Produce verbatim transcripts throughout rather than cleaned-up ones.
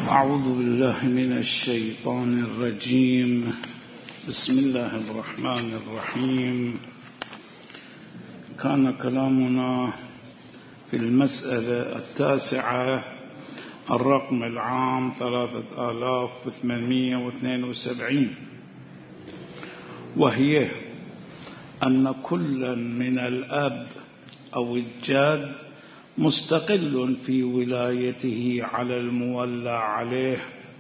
أعوذ بالله من الشيطان الرجيم. بسم الله الرحمن الرحيم. كان كلامنا في المسألة التاسعة الرقم العام ثلاثة آلاف وثمانمائة واثنين وسبعين، وهي أن كل من الأب أو الجد مستقل في ولايته على المولى عليه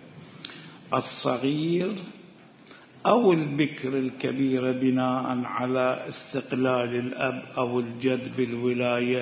الصغير أو البكر الكبير بناء على استقلال الأب أو الجد بالولاية،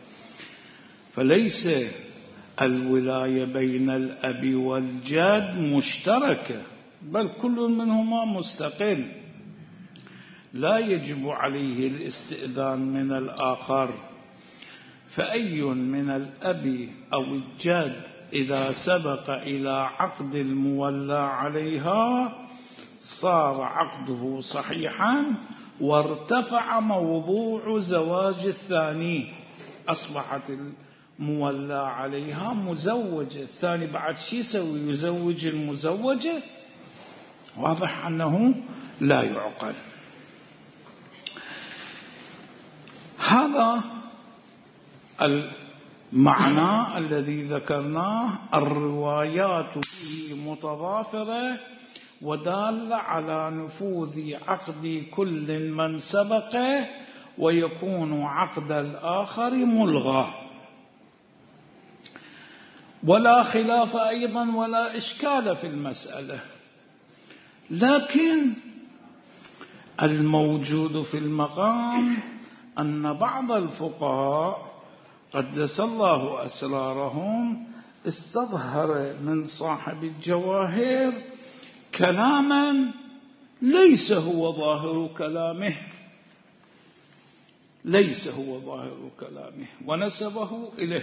فليس الولاية بين الأب والجد مشتركة، بل كل منهما مستقل لا يجب عليه الاستئذان من الآخر. فأي من الأب أو الجد إذا سبق إلى عقد المولى عليها صار عقده صحيحا وارتفع موضوع زواج الثاني، أصبحت المولى عليها مزوجة. الثاني بعد شي يسوي؟ يزوج المزوجة. واضح أنه لا يعقل. هذا المعنى الذي ذكرناه. الروايات فيه متضافرة ودالة على نفوذ عقد كل من سبقه، ويكون عقد الآخر ملغى، ولا خلاف أيضا ولا إشكال في المسألة. لكن الموجود في المقام أن بعض الفقهاء قدس الله أسرارهم استظهر من صاحب الجواهر كلاما ليس هو ظاهر كلامه ليس هو ظاهر كلامه ونسبه إليه.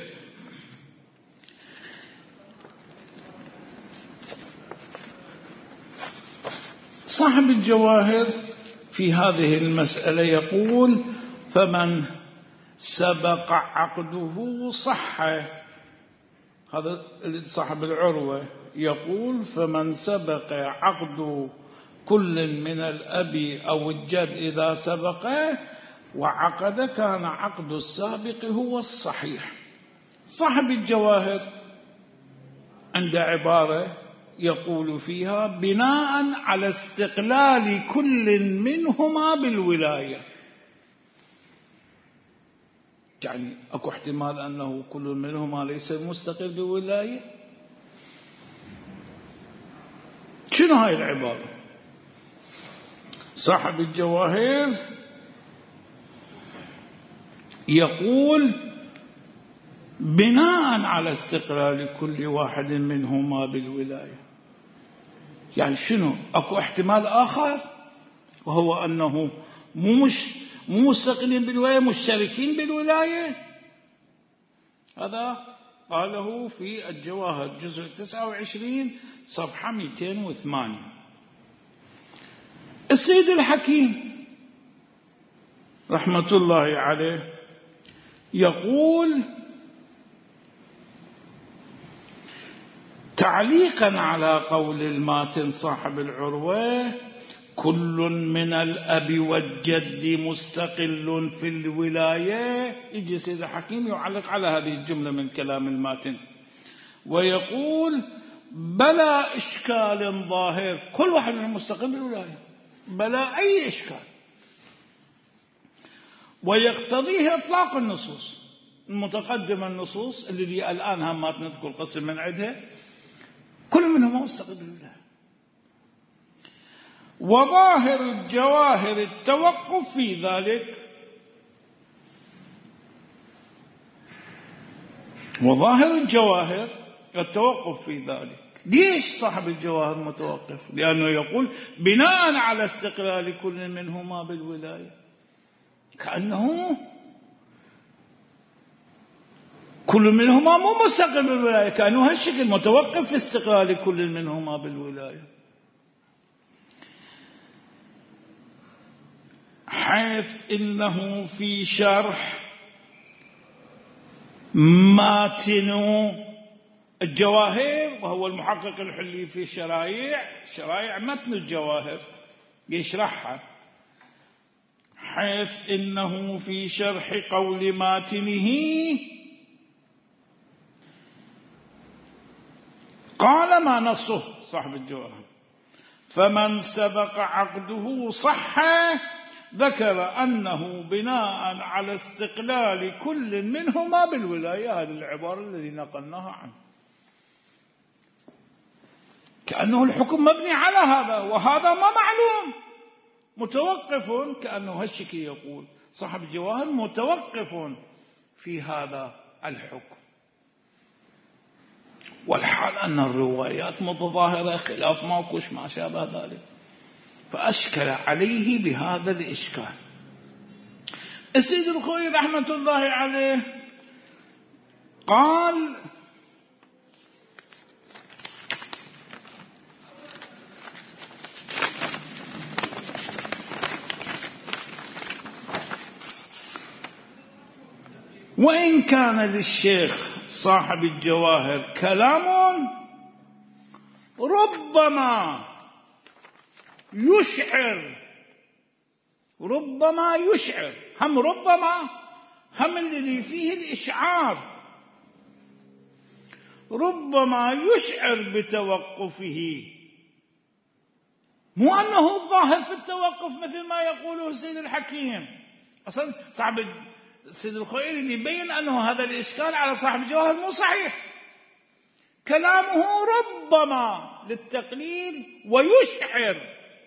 صاحب الجواهر في هذه المسألة يقول: فمن سبق عقده صح. هذا صاحب العروة يقول: فمن سبق عقد كل من الأب أو الجد إذا سبقه وعقد كان عقد السابق هو الصحيح. صاحب الجواهر عند عبارة يقول فيها: بناء على استقلال كل منهما بالولاية. يعني أكو احتمال أنه كل منهما ليس مستقل بولاية؟ شنو هاي العبارة؟ صاحب الجواهر يقول: بناء على استقلال كل واحد منهما بالولاية. يعني شنو؟ أكو احتمال آخر وهو أنه مش مو مستقلين بالولاية، مشتركين بالولاية. هذا قاله في الجواهر جزء تسعة وعشرين صفحة مئتين وثمانية. السيد الحكيم رحمة الله عليه يقول تعليقا على قول الماتن صاحب العروة: كل من الأب والجد مستقل في الولاية. يجي سيد الحكيم يعلق على هذه الجملة من كلام الماتن ويقول: بلا إشكال ظاهر، كل واحد منهم مستقل بالولاية بلا أي إشكال، ويقتضيه إطلاق النصوص المتقدمة، النصوص اللي الآن هم ما نذكر قسم من عدها، كل منهم مستقل بالولاية. وظاهر الجواهر التوقف في ذلك. وظاهر الجواهر التوقف في ذلك. ليش صاحب الجواهر متوقف؟ لأنه يقول: بناء على استقلال كل منهما بالولاية. كأنه كل منهما مو مستقل بالولاية، كأنه هالشكل متوقف في استقلال كل منهما بالولاية، حيث إنه في شرح ماتن الجواهر، وهو المحقق الحلي في الشرائع، شرائع متن الجواهر يشرحها، حيث إنه في شرح قول ماتنه قال ما نصه صاحب الجواهر: فمن سبق عقده صح، ذكر أنه بناء على استقلال كل منهما بالولاية. هذه العبارة التي نقلناها عنه، كأنه الحكم مبني على هذا، وهذا ما معلوم، متوقف، كأنه هالشكل يقول صاحب الجواهر، متوقف في هذا الحكم، والحال أن الروايات متظاهرة، خلاف موقوش ما شابه ذلك، فأشكل عليه بهذا الإشكال. السيد الخوئي رحمة الله عليه قال: وإن كان للشيخ صاحب الجواهر كلام ربما يشعر، ربما يشعر، هم ربما هم الذي فيه الإشعار، ربما يشعر بتوقفه، مو أنه ظاهر في التوقف مثل ما يقوله السيد الحكيم. أصلا صاحب السيد الخوئي يبين أنه هذا الإشكال على صاحب الجواهر مو صحيح، كلامه ربما للتقليل ويشعر،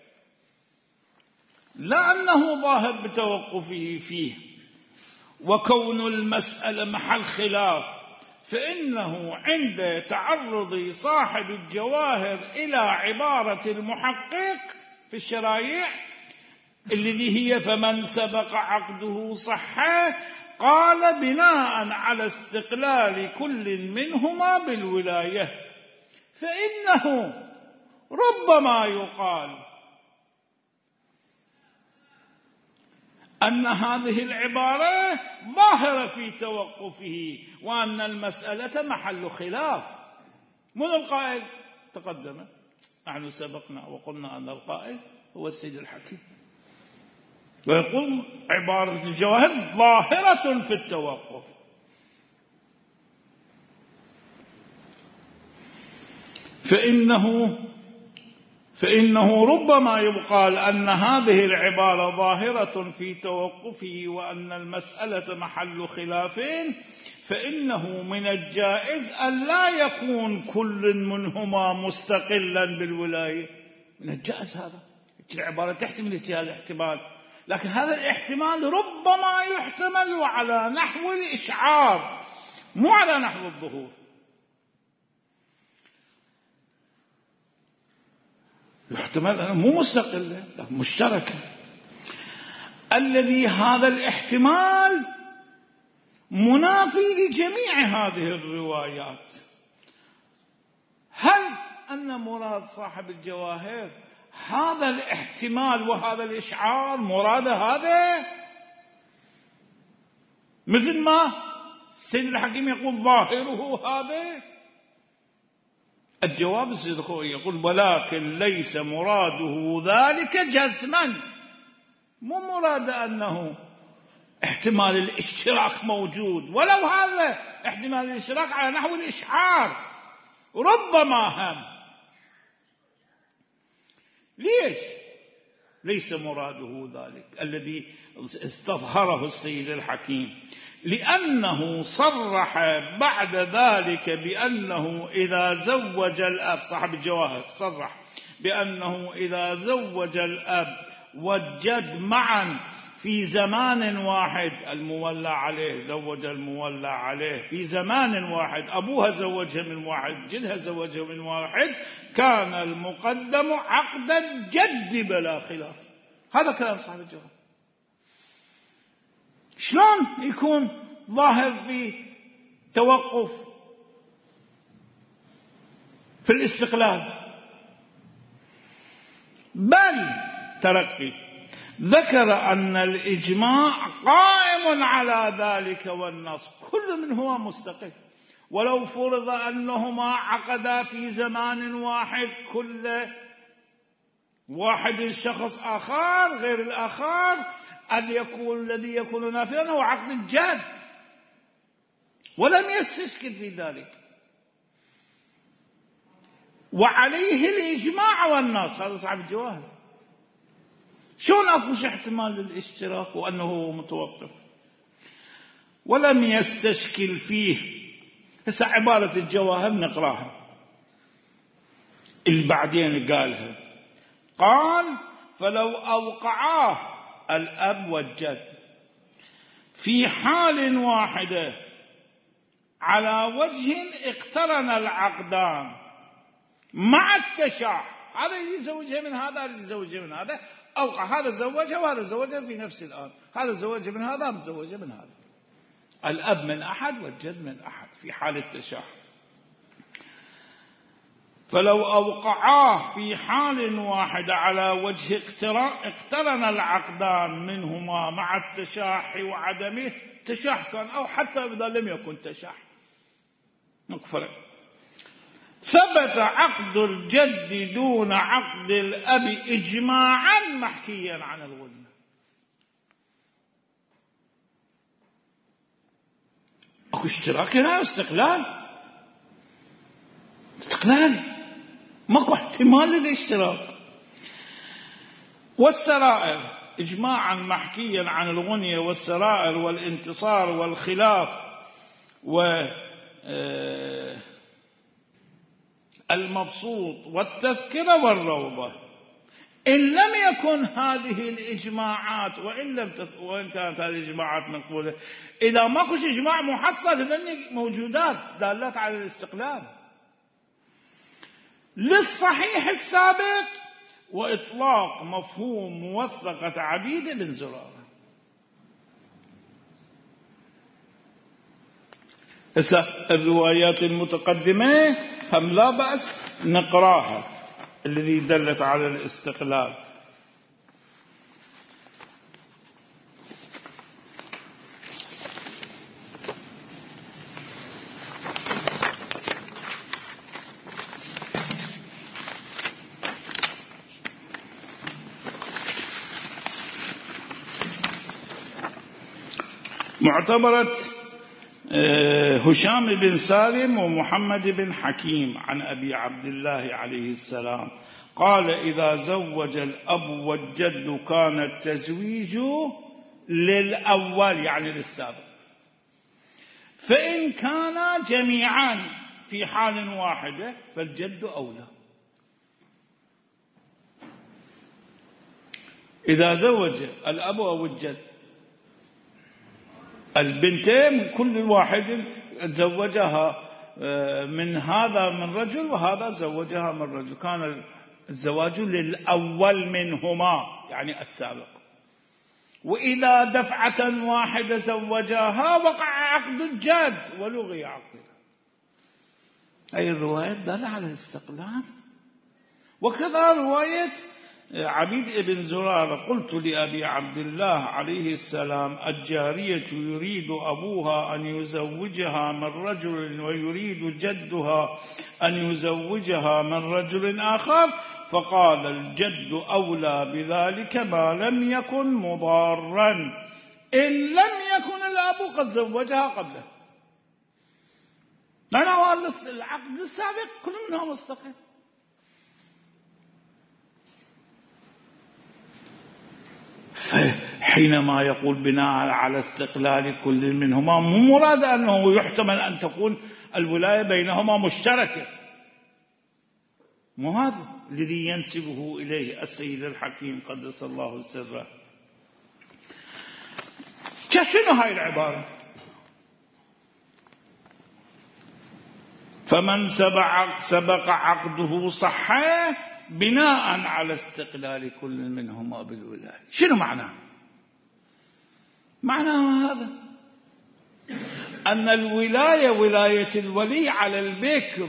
لا أنه ظاهر بتوقفه فيه. وكون المسألة محل خلاف، فإنه عند تعرض صاحب الجواهر إلى عبارة المحقق في الشرائع الذي هي فمن سبق عقده صحة، قال بناء على استقلال كل منهما بالولاية، فإنه ربما يقال أن هذه العبارة ظاهرة في توقفه، وأن المسألة محل خلاف. من القائل؟ تقدم، نحن سبقنا وقلنا أن القائل هو السيد الحكيم، ويقول عبارة الجواهر ظاهرة في التوقف. فإنه فإنه ربما يقال أن هذه العبارة ظاهرة في توقفه، وأن المسألة محل خلافين، فإنه من الجائز أن لا يكون كل منهما مستقلا بالولاية. من الجائز هذا، العبارة تحتمل هذا الاحتمال، لكن هذا الاحتمال ربما يحتمل على نحو الإشعار مو على نحو الظهور. يحتمل مو مستقلة، مشتركة، الذي هذا الاحتمال منافي لجميع هذه الروايات. هل أن مراد صاحب الجواهر هذا الاحتمال وهذا الإشعار مراد هذا، مثل ما السيد الحكيم يقول ظاهره هذا؟ الجواب السيد الخوئي يقول: ولكن ليس مراده ذلك جزما، مو مراد أنه احتمال الاشتراك موجود، ولو هذا احتمال الاشتراك على نحو الإشعار ربما هم. ليش ليس مراده ذلك الذي استظهره السيد الحكيم؟ لأنه صرح بعد ذلك بأنه إذا زوج الأب، صاحب الجواهر صرح بأنه إذا زوج الأب والجد معا في زمان واحد، المولى عليه زوج المولى عليه في زمان واحد، أبوها زوجها من واحد، جدها زوجها من واحد، كان المقدم عقد الجد بلا خلاف. هذا كلام صاحب الجواهر. شلون يكون ظاهر في توقف في الاستقلال؟ بل ترقي ذكر أن الإجماع قائم على ذلك، والنص كل منهما مستقل، ولو فرض أنهما عقدا في زمان واحد، كل واحد شخص آخر غير الآخر، أن يكون الذي يكون نافذا هو عقد الجد، ولم يستشكل في ذلك، وعليه الإجماع والنص. هذا صاحب الجواهر. شلون أكوش احتمال للاشتراك وأنه متوقف؟ ولم يستشكل فيه. هسه عبارة الجواهر نقراها اللي بعدين قالها. قال: فلو أوقعاه الأب والجد في حال واحدة على وجه اقترن العقدان مع التشاع، هذا يزوجها من هذا، هذا يزوجها من هذا، أوقع هذا زوجها وهذا زوجها في نفس الآن، هذا زوجها من هذا مزوجها من هذا، الأب من أحد والجد من أحد في حال التشاع. فلو أوقعاه في حال واحد على وجه اقترن العقدان منهما مع التشاح وعدمه، تشاح كان أو حتى إذا لم يكن تشاح نكفر، ثبت عقد الجد دون عقد الأب إجماعا محكيا عن الغنى. أكو اشتراك هنا، استقلال استقلالي، ماكو احتمال للاشتراك. والسرائر إجماعا محكيا عن الغنية والسرائر والانتصار والخلاف والمبسوط والتذكرة والروضة. إن لم يكن هذه الإجماعات، وإن, لم تت... وإن كانت هذه الإجماعات مقبولة، إذا ما كنش إجماع محصل هذني موجودات دالات على الاستقلال للصحيح السابق وإطلاق مفهوم موثقة عبيد بن زرارة. هسه الروايات المتقدمة هم لا بأس نقراها الذي دلت على الاستقلال. معتبرة هشام بن سالم ومحمد بن حكيم عن أبي عبد الله عليه السلام قال: إذا زوج الأب والجد كان التزويج للأول يعني للسابق، فإن كانا جميعا في حال واحدة فالجد أولى. إذا زوج الأب أو الجد البنتين كل واحد تزوجها من هذا من رجل وهذا زوجها من رجل، كان الزواج للأول منهما يعني السابق. وإذا دفعة واحدة زوجها وقع عقد الجد ولغي عقدها. أي الرواية دالة على الاستقلال. وكذا رواية عبيد بن زرارة: قلت لأبي عبد الله عليه السلام: الجارية يريد أبوها أن يزوجها من رجل ويريد جدها أن يزوجها من رجل آخر، فقال: الجد أولى بذلك ما لم يكن مضارا، إن لم يكن الأب قد زوجها قبله. معناه العقد السابق كل منهم مستقل. حينما يقول بناء على استقلال كل منهما، مو مراد أنه يحتمل أن تكون الولاية بينهما مشتركة، مو هذا الذي ينسبه إليه السيد الحكيم قدس الله سره. كشنو هاي العبارة؟ فمن سبق عقده صحة بناء على استقلال كل منهما بالولاية. شنو معناه؟ معناه هذا أن الولاية ولاية الولي على البكر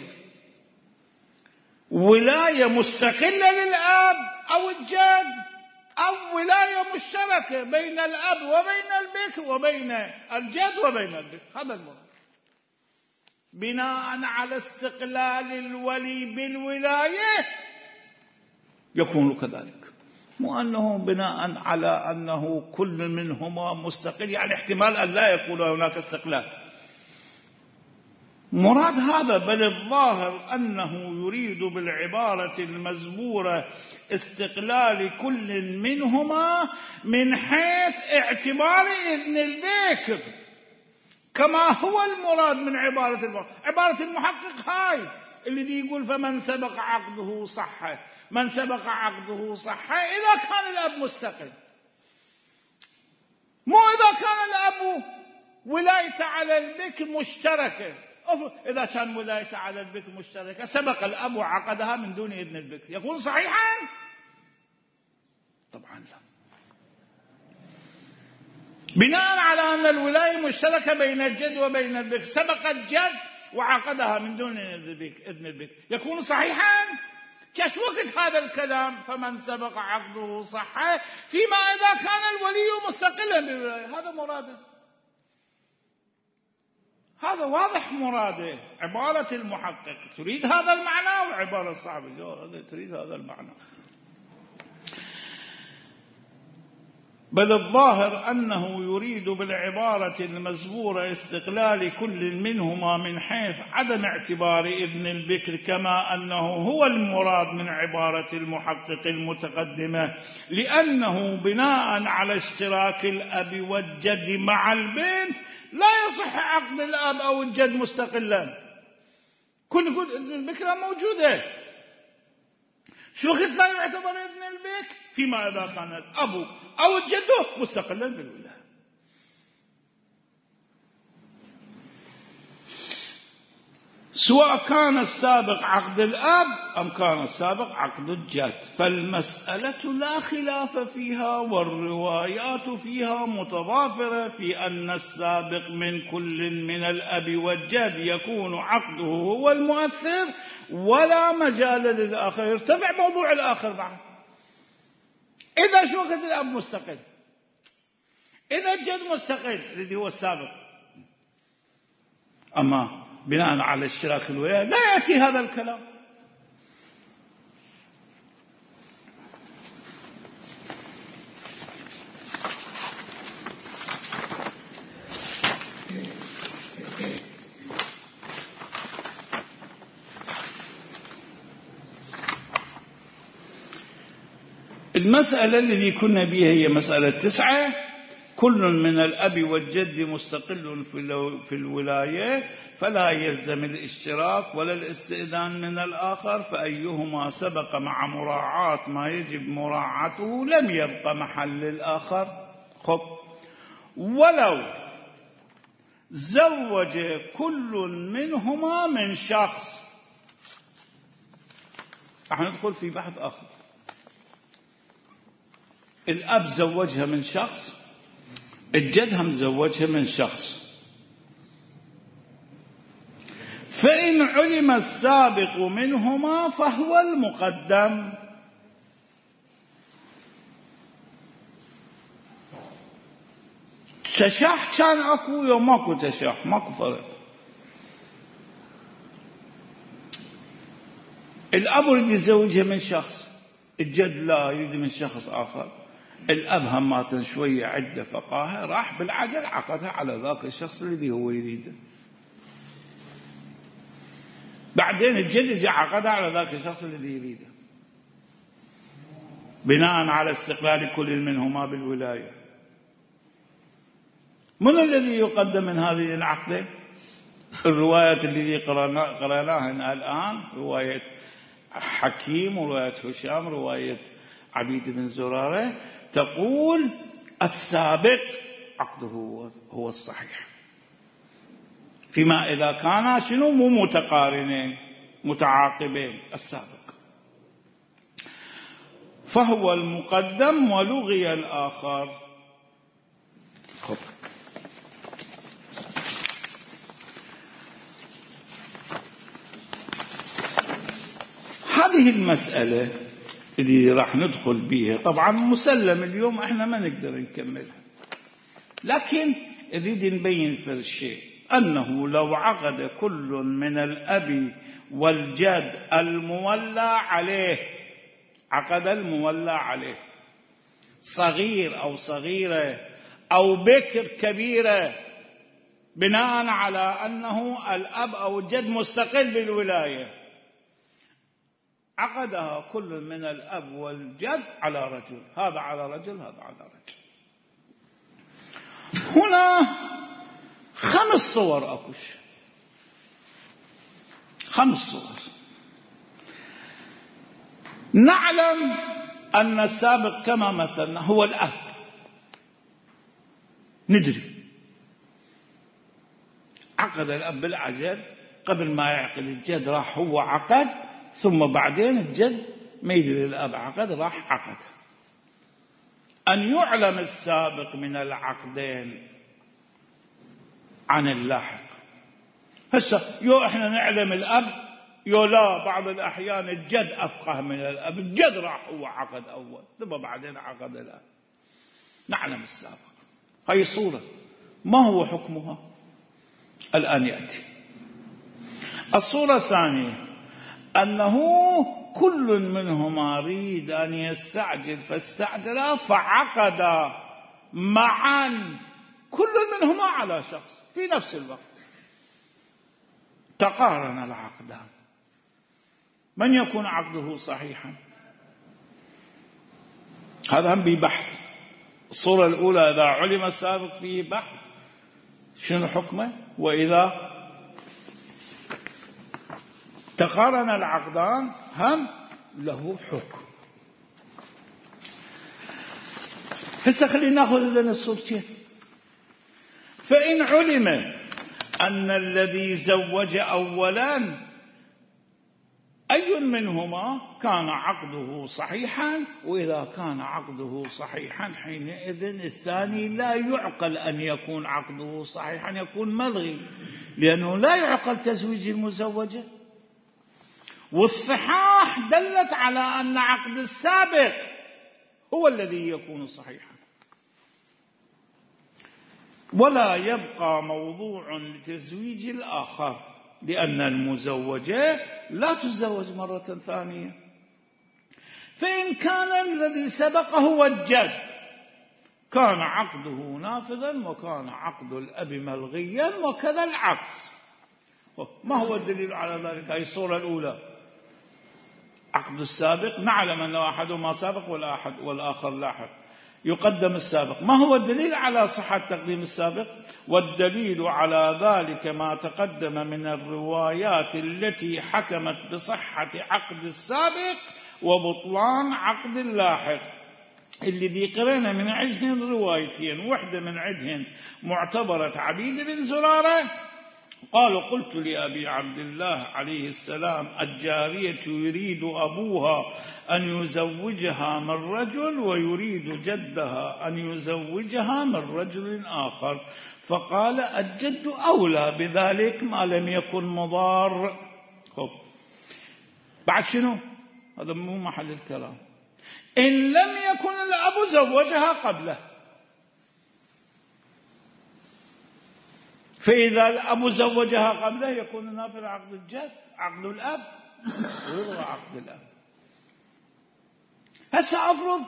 ولاية مستقلة للأب أو الجد، أو ولاية مشتركة بين الأب وبين البكر وبين الجد وبين البكر. هذا المراد. بناء على استقلال الولي بالولاية يكون كذلك، مو أنه بناء على أنه كل منهما مستقل، يعني احتمال أن لا يكون هناك استقلال. مراد هذا، بل الظاهر أنه يريد بالعبارة المزبورة استقلال كل منهما من حيث اعتبار إذن البكر، كما هو المراد من عبارة المحقق. عبارة المحقق هاي الذي يقول فمن سبق عقده صح، من سبق عقده صح إذا كان الأب مستقل، مو إذا كان الأب ولاية على البكر مشتركة. إذا كان ولاية على البكر مشتركة سبق الأب وعقدها من دون إذن البكر، يكون صحيحا؟ طبعا لا. بناء على أن الولاية مشتركة بين الجد وبين البكر، سبق الجد وعقدها من دون إذن البكر، يكون صحيحا؟ كيف وقت هذا الكلام فمن سبق عقده صح، فيما إذا كان الولي مستقلا بالولاية. هذا مراده، هذا واضح مراده. عبارة المحقق تريد هذا المعنى، وعبارة الصحابي تريد هذا المعنى. بل الظاهر أنه يريد بالعبارة المزبورة استقلال كل منهما من حيث عدم اعتبار إذن البكر، كما أنه هو المراد من عبارة المحقق المتقدمة، لأنه بناء على اشتراك الأب والجد مع البنت لا يصح عقد الأب أو الجد مستقلا. كل نقول إذن البكر موجودة، شو وقت لا يعتبر إذن البكر؟ فيما إذا كان الأب أو الجد مستقلا بالولاية. سواء كان السابق عقد الأب أم كان السابق عقد الجد، فالمسألة لا خلاف فيها، والروايات فيها متضافرة في أن السابق من كل من الأب والجد يكون عقده هو المؤثر، ولا مجال للآخر. يرتفع موضوع الآخر بعد. إذا شو وقت الأب مستقل، إذا الجد مستقل الذي هو السابق، أما بناء على اشتراك الولاية لا يأتي هذا الكلام. المسألة التي كنا بها هي مسألة تسعة. كل من الأب والجد مستقل في الولاية، فلا يلزم الاشتراك ولا الاستئذان من الآخر، فأيهما سبق مع مراعاة ما يجب مراعاته لم يبقى محل للآخر. خب، ولو زوج كل منهما من شخص، نحن ندخل في بحث آخر. الأب زوجها من شخص، الجد هم زوجها من شخص، فإن علم السابق منهما فهو المقدم. تشاح كان أكو يوم ماكو تشاح، ماكو فرق. الأب يريد يزوجها من شخص، الجد لا يريد من شخص آخر. الأب همات شوية عدة فقاهة، راح بالعجل عقدها على ذاك الشخص الذي هو يريده. بعدين الجد جاء عقدها على ذاك الشخص الذي يريده، بناء على استقلال كل منهما بالولاية. من الذي يقدم من هذه العقدة؟ الرواية التي قرأناها الآن، رواية حكيم ورواية هشام، رواية عبيد بن زرارة، تقول السابق عقده هو الصحيح، فيما إذا كان شنو مو متقارنين متعاقبين، السابق فهو المقدم ولغي الآخر. خب. هذه المسألة اللي راح ندخل بيها طبعا مسلم اليوم احنا ما نقدر نكملها، لكن نريد نبين في الشيء. أنه لو عقد كل من الأب والجد المولى عليه، عقد المولى عليه صغير أو صغيرة أو بكر كبيرة، بناء على أنه الأب أو الجد مستقل بالولاية، عقدها كل من الأب والجد على رجل، هذا على رجل هذا على رجل. هنا خمس صور أكوش، خمس صور. نعلم أن السابق كما مثلنا هو الأب، ندري عقد الأب بالعجل قبل ما يعقد الجد، راح هو عقد، ثم بعدين الجد ما يدري الأب عقد راح عقد. أن يعلم السابق من العقدين عن اللاحق. هسه يو احنا نعلم الأب، يو لا، بعض الأحيان الجد أفقه من الأب، الجد راح هو عقد أول ثم بعدين عقد الأب. نعلم السابق، هاي الصورة ما هو حكمها الآن يأتي. الصورة الثانية أنه كل منهما ريد أن يستعجل فاستعجل فعقد معا، كل منهما على شخص في نفس الوقت، تقارن العقدان. من يكون عقده صحيحا؟ هذا هم ببحث. الصورة الأولى إذا علم السابق فيه بحث شنو حكمه، وإذا تقارن العقدان هم له حكم. هسه خلينا ناخذ هذين الصورتين. فإن علم أن الذي زوج أولا أي منهما كان عقده صحيحا، وإذا كان عقده صحيحا حينئذ الثاني لا يعقل أن يكون عقده صحيحا، يكون ملغي، لأنه لا يعقل تزويج المزوجة. والصحاح دلت على أن عقد السابق هو الذي يكون صحيحا، ولا يبقى موضوع لتزويج الآخر، لأن المزوجة لا تزوج مرة ثانية. فإن كان الذي سبق هو الجد كان عقده نافذا، وكان عقد الأب ملغيا، وكذا العكس. ما هو الدليل على ذلك؟ هذه الصورة الأولى، عقد السابق نعلم أنه أحدهما سابق والآخر لاحق، يقدم السابق. ما هو الدليل على صحة تقديم السابق؟ والدليل على ذلك ما تقدم من الروايات التي حكمت بصحة عقد السابق وبطلان عقد اللاحق، اللي ذكرنا من عندهن روايتين، واحدة من عندهن معتبرة عبيد بن زرارة، قال قلت لأبي عبد الله عليه السلام الجارية يريد أبوها أن يزوجها من رجل ويريد جدها أن يزوجها من رجل آخر، فقال الجد أولى بذلك ما لم يكن مضار. خب بعد شنو؟ هذا مو محل الكلام. إن لم يكن الأب زوجها قبله، فإذا الأب زوجها قبله يكون نافذ عقد الجد، عقد الأب، ويلغى عقد الأب. هسه أفرض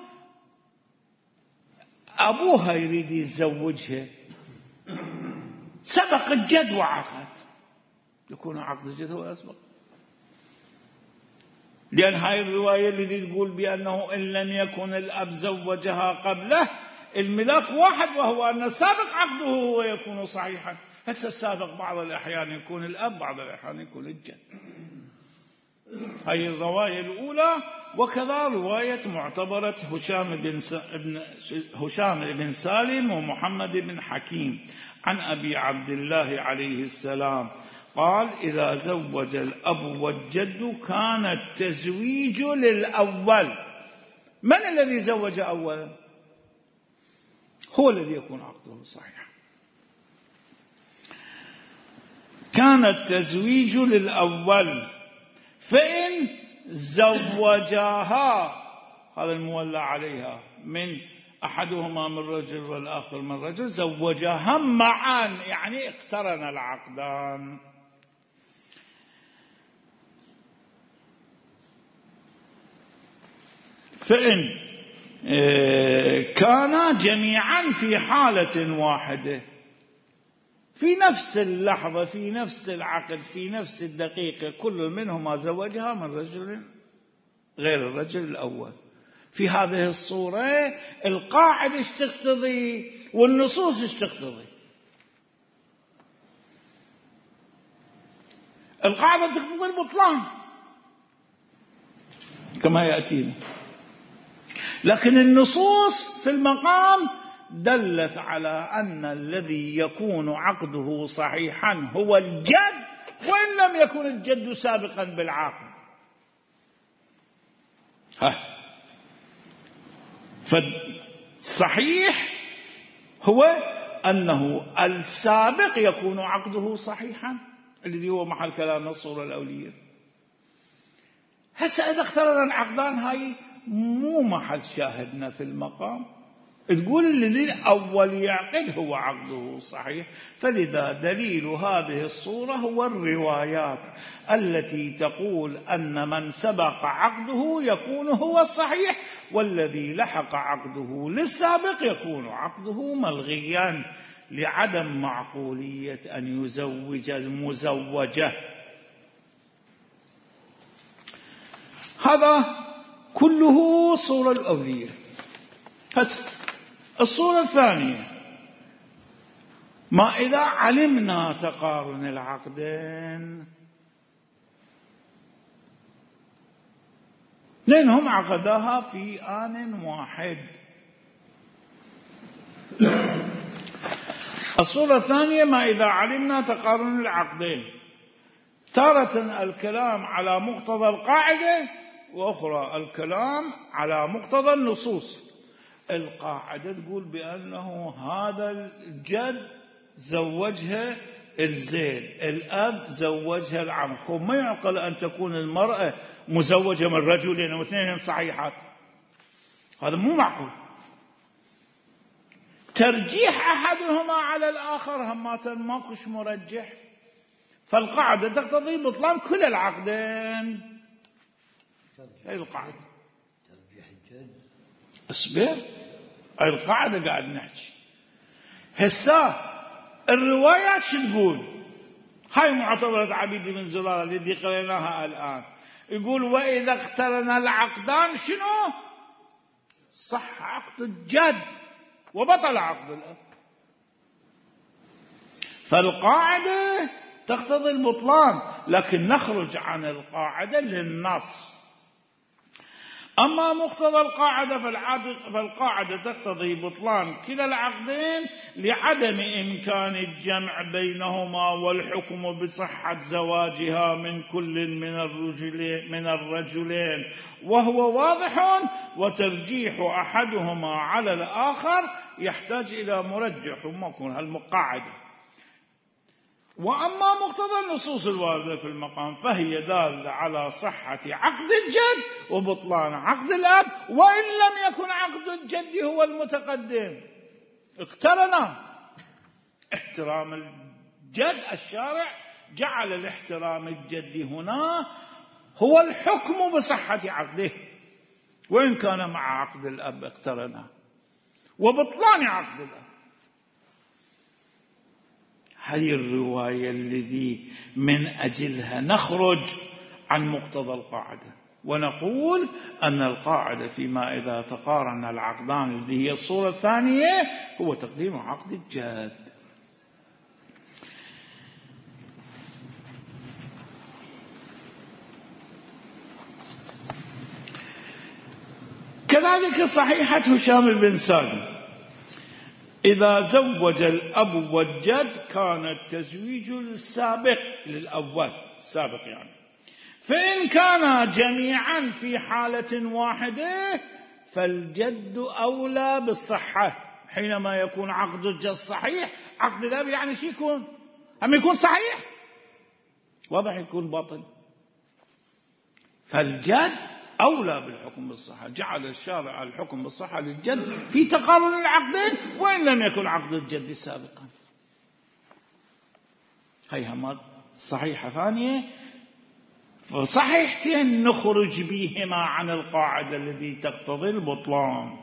أبوها يريد يتزوجها، سبق الجد وعقد، يكون عقد الجد هو الأسبق، لأن هاي الرواية اللي تقول بأنه إن لم يكن الأب زوجها قبله الملاك واحد، وهو أن السابق عقده هو يكون صحيحا. هسه السابق بعض الأحيان يكون الأب، بعض الأحيان يكون الجد. هاي الرواية الأولى. وكذا رواية معتبرة هشام بن هشام بن سالم ومحمد بن حكيم عن أبي عبد الله عليه السلام قال إذا زوج الأب والجد كان التزويج للأول. من الذي زوج أولا؟ هو الذي يكون عقده صحيح. كان التزويج للأول، فإن زوجاها، هذا المولى عليها، من أحدهما من رجل والآخر من رجل زوجاها معا، يعني اقترن العقدان. فإن كانا جميعا في حالة واحدة، في نفس اللحظة، في نفس العقد، في نفس الدقيقة، كل منهما زوجها من رجل غير الرجل الأول، في هذه الصورة القاعدة ايش تقتضي والنصوص ايش تقتضي؟ القاعدة تقتضي البطلان كما يأتينا، لكن النصوص في المقام دلت على أن الذي يكون عقده صحيحا هو الجد، وإن لم يكن الجد سابقا بالعقد. ها فالصحيح هو أنه السابق يكون عقده صحيحا، الذي هو محل كلام الصورة الأولية. هسه إذا اقترن العقدان هاي مو محل شاهدنا في المقام، تقول الذي الأول يعقد هو عقده صحيح. فلذا دليل هذه الصورة هو الروايات التي تقول أن من سبق عقده يكون هو الصحيح، والذي لحق عقده للسابق يكون عقده ملغيا لعدم معقولية أن يزوج المزوجة. هذا كله صورة الأولية. بس الصورة الثانية، ما إذا علمنا تقارن العقدين، لأنهم عقداها في آن واحد. الصورة الثانية، ما إذا علمنا تقارن العقدين، تارة الكلام على مقتضى القاعدة، وأخرى الكلام على مقتضى النصوص. القاعدة تقول بأنه هذا الجد زوجها الزيد، الأب زوجها العم. خب ما يعقل أن تكون المرأة مزوجة من رجلين واثنين صحيحات، هذا مو معقول. ترجيح أحدهما على الآخر هماتا ماكوش مرجح، فالقاعدة تقتضي بطلان كل العقدين. هاي القاعدة. اصبر، هاي القاعدة قاعد نحكي هسه. الروايات شو تقول؟ هاي معتبرة عبيد بن زرارة الذي قريناها الآن، يقول وإذا اقترن العقدان شنو؟ صح عقد الجد وبطل عقد الأب. فالقاعدة تقتضي البطلان، لكن نخرج عن القاعدة للنص. أما مقتضى القاعدة فالقاعدة تقتضي بطلان كلا العقدين لعدم إمكان الجمع بينهما والحكم بصحة زواجها من كل من الرجلين, من الرجلين وهو واضح، وترجيح أحدهما على الآخر يحتاج إلى مرجح وما يكون هالقاعدة. وأما مقتضى النصوص الواردة في المقام فهي دالة على صحة عقد الجد وبطلان عقد الأب، وإن لم يكن عقد الجد هو المتقدم. اقترنا احترام الجد، الشارع جعل الاحترام الجد هنا هو الحكم بصحة عقده، وإن كان مع عقد الأب اقترنا وبطلان عقد الأب. هذه الرواية الذي من أجلها نخرج عن مقتضى القاعدة ونقول أن القاعدة فيما إذا تقارن العقدان الذي هي الصورة الثانية هو تقديم عقد الجد. كذلك صحيحة هشام بن سالم، إذا زوج الأب والجد كان التزويج السابق للأول السابق يعني، فإن كانا جميعا في حالة واحدة فالجد أولى بالصحة. حينما يكون عقد الجد صحيح، عقد الأب يعني شو يكون؟ هم يكون صحيح، واضح يكون باطل. فالجد أولى بالحكم بالصحة. جعل الشارع الحكم بالصحة للجد في تقارن العقدين وإن لم يكن عقد الجد سابقا. هيهما صحيحة ثانية، فصحيحتين نخرج بهما عن القاعدة التي تقتضي البطلان.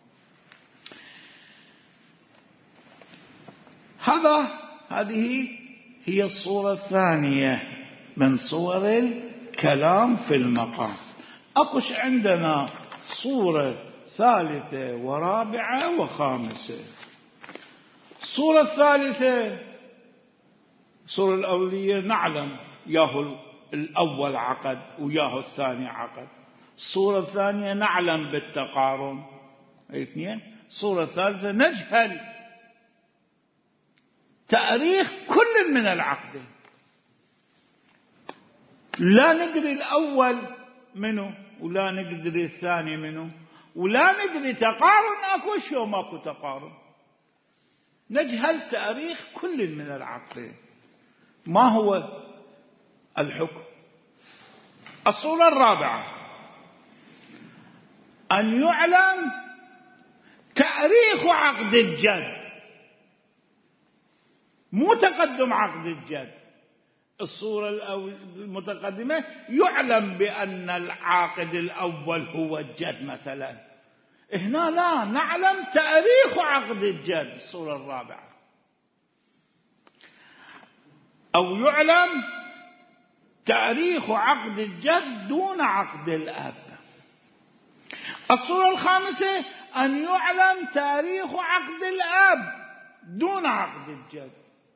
هذا هذه هي الصورة الثانية من صور الكلام في المقام. أقش عندنا صورة ثالثة ورابعة وخامسة. الصورة الثالثة، الصورة الأولية نعلم ياهو الأول عقد وياهو الثاني عقد. الصورة الثانية نعلم بالتقارن اثنين. الصورة الثالثة نجهل تاريخ كل من العقدين، لا ندري الأول منه ولا ندري الثاني منه ولا ندري تقارن أكو شو ماكو تقارن، نجهل تاريخ كل من العقدين. ما هو الحكم؟ الصورة الرابعة أن يعلم تاريخ عقد الجد، مو تقدم عقد الجد. الصورة المتقدمة يعلم بأن العاقد الأول هو الجد مثلا، هنا لا نعلم تاريخ عقد الجد. الصورة الرابعة أو يعلم تاريخ عقد الجد دون عقد الأب. الصورة الخامسة أن يعلم تاريخ عقد الأب دون عقد الجد.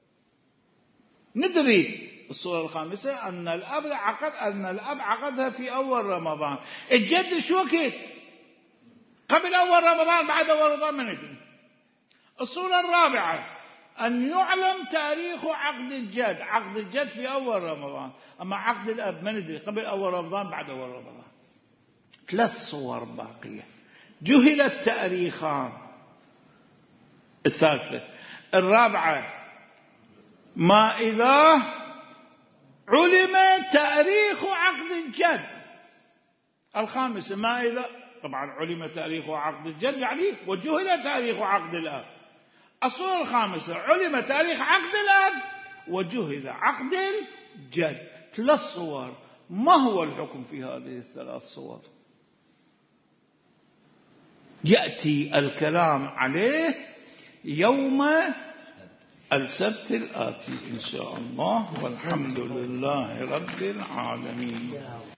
ندري الصورة الخامسة أن الأب عقد أن الأب عقدها في أول رمضان، الجد شو وقت؟ قبل أول رمضان بعد أول رمضان ما ندري. الصورة الرابعة أن يعلم تاريخ عقد الجد، عقد الجد في أول رمضان، أما عقد الأب ما ندري قبل أول رمضان بعد أول رمضان. ثلاث صور باقية جهل التاريخان. الثالثة الرابعة ما إذا علم تاريخ عقد الجد. الخامسة ما إذا طبعا علم تاريخ عقد الجد يعني وجهل تاريخ عقد الأب. الصورة الخامسة علم تاريخ عقد الأب وجهل عقد الجد. ثلاث صور. ما هو الحكم في هذه الثلاث صور؟ يأتي الكلام عليه يوم السبت الآتي إن شاء الله، والحمد لله رب العالمين.